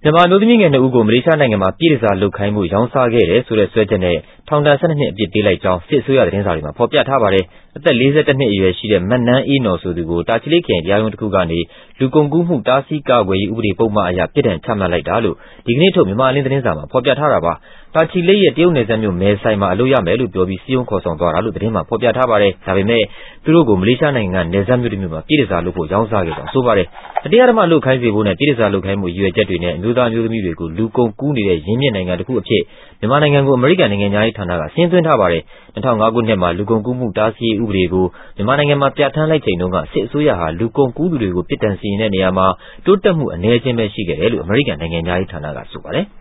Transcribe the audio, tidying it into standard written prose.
မြန်မာအမျိုးသမီးငယ်2ဦးကိုမလေးရှားနိုင်ငံမှာပြည့်တန်ဆာလုပ်ခိုင်းမှုရောင်းစားခဲ့တယ်ဆိုတဲ့စွဲချက်နဲ့ထောင်ဒဏ်12နှစ်အပြစ်ပေးလိုက်ကြောင်းစစ်အစိုးရသတင်းစာတွေမှာဖော်ပြထားပါတယ်။အသက်41နှစ်အရွယ်ရှိတဲ့မနန်းအေးနော်ဆိုသူကိုတာချီလိတ်ခရိုင်တရားရုံးတစ်ခုကနေလူကုန်ကူးမှုတားဆီးကာကွယ်ရေးဥပဒေပုဒ်မအရပြစ်ဒဏ်ချမှတ်လိုက်တာလို့ဒီကနေ့ထုတ်မြန်မာအလင်းသတင်းစာမှာဖော်ပြထားတာပါ။တာချီလိတ်ရဲ့တရုတ်နယ်စပ်မြို့မယ်ဆိုင်မှာအလုပ်ရမယ်လို့ပြောပြီးစီးရုံးခေါ်ဆောင်သွားတာလို့သတင်းမှာဖော်ပြထားပါတယ်။ဒါပေမဲ့သူတို့ကိုမလေးရှားနိုင်ငံနယ်စပ်မြို့တစ်မြို့မှာပြည့်တန်ဆာလုပ်ဖို့ရောင်းစားခဲ့ကြောင်းဆိုပါတယ်။တရားဓမ္မလုပ်ခိုင်းစေဖို့နဲ့ပြည့်တန်ဆာလုပ်ခိုင်းမှုရည်ရွယ်ချက်တွေနဲ့အမျိုးသားအမျိုးသမီးတွေကိုလူကုန်ကူးနေတဲ့ရင်းမြစ်နိုင်ငံတစ်ခုအဖြစ်မြန်မာနိုင်ငံကိုအမေရိကန်နိုင်ငံသားရေးဌာနကဆင်းသွင်းထားပါတယ်။2005ခုနှစ်မှာလူကုန်ကူးမှုတားဆီးရေးဥပဒေကိုမြန်မာနိုင်ငံမှာပြဋ္ဌာန်းလိုက်ချိန်တုန်းကစစ်အစိုးရဟာလူကုန်ကူးသူတွေကိုပြစ်ဒဏ်စီရင်တဲ့နေရာမှာတိုးတက်မှုအနည်းအကျဉ်းပဲရှိခဲ့တယ်လို့အမေရိကန်နိုင်ငံသားရေးဌာနကဆိုပါတယ်။